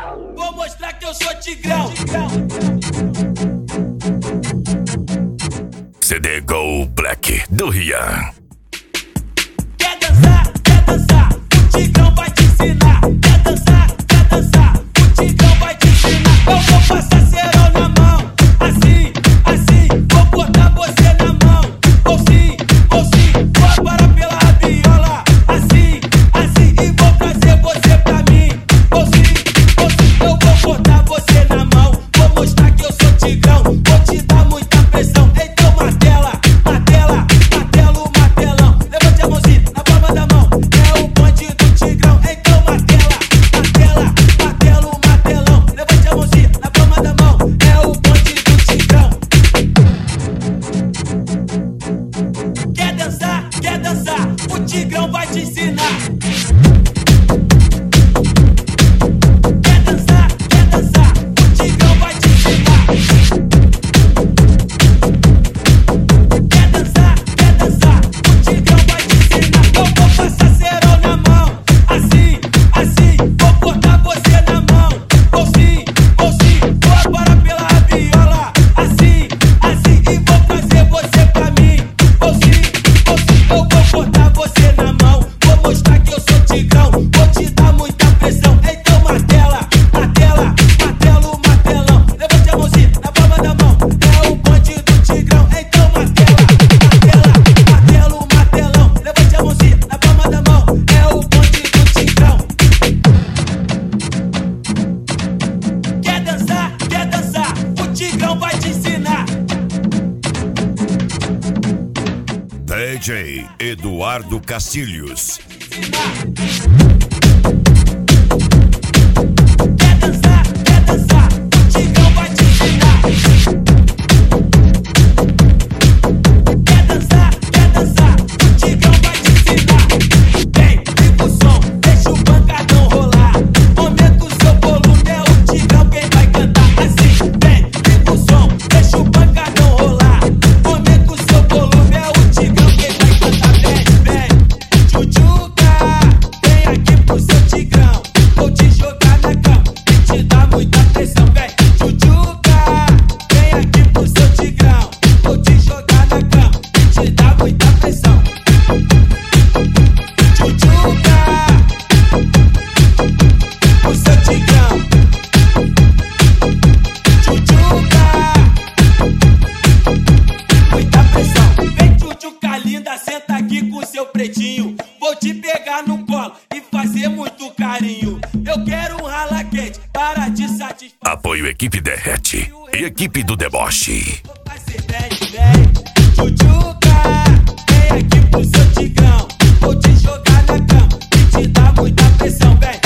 Vou mostrar que eu sou tigrão. CD Go Black do Rian. Quer dançar? Quer dançar? O tigrão vai te ensinar. Quer dançar? Quer dançar? O tigrão vai te ensinar. Eu vou passar cerol na mão. Assim, assim, vou botar você na mão. Ou sim, vou parar pela rabiola. Assim, assim, e vou trazer você pra mim. Ou sim, eu vou botar você na mão. Vou mostrar que eu sou tigrão. Vou te dar muita pressão. Então martela, martela, martelo, martelão. Levante a mãozinha na palma da mão. É o bonde do tigrão. Então martela, martela, martelo, martelão. Levante a mãozinha na palma da mão. É o bonde do tigrão. Quer dançar? Quer dançar? O tigrão vai te ensinar. Quer dançar? Quer dançar? O tigrão vai te ensinar. Quer dançar? Quer dançar? O tigrão vai te ensinar. Eu vou passar cerol na mão. Assim, assim, vou botar você na mão. Ou sim, vou parar pela rabiola. Assim, assim, e vou trazer você pra mim. Ou sim, eu vou botar você na mão. Vou mostrar que eu sou tigrão. Vou te dar muita pressão. Então martela, martela, martelo, martelão. Levante a mãozinha na palma da mão. É o bonde do tigrão. Então martela, martela, martelo, martelão. Levante a mãozinha na palma da mão. É o bonde do tigrão. Quer dançar? Quer dançar? O tigrão vai te ensinar. DJ Eduardo Castilhos. Quer dançar? Quer dançar? O tigrão vai te ensinar. Quer dançar? Quer dançar? O tigrão vai te ensinar. Vem, liga o som, deixa o pancadão rolar. Aumenta o seu volume, é o tigrão quem vai cantar. Assim, vem, liga o som, deixa o pancadão rolar. Aumenta o seu volume, é o tigrão quem vai cantar. Vem, tchutchuca, vem aqui pro seu tigrão. Vou te jogar na cama e te dar muita pressão. Vem, tchutchuca, vem aqui pro seu tigrão. Vou te jogar na cama e te dar muita pressão. Tchutchuca, pro seu tigrão. Tchutchuca, muita pressão. Vem, tchutchuca linda, senta aqui com seu pretinho. Vou te pegar no colo e fazer muito carinho. Eu quero um rala quente para te satisfazer. Apoio Equipe Derrete e Equipe do Deboche. Vou fazer vem, tchutchuca, vem aqui pro seu tigrão. Vou te jogar na cama e te dar muita pressão. Vem,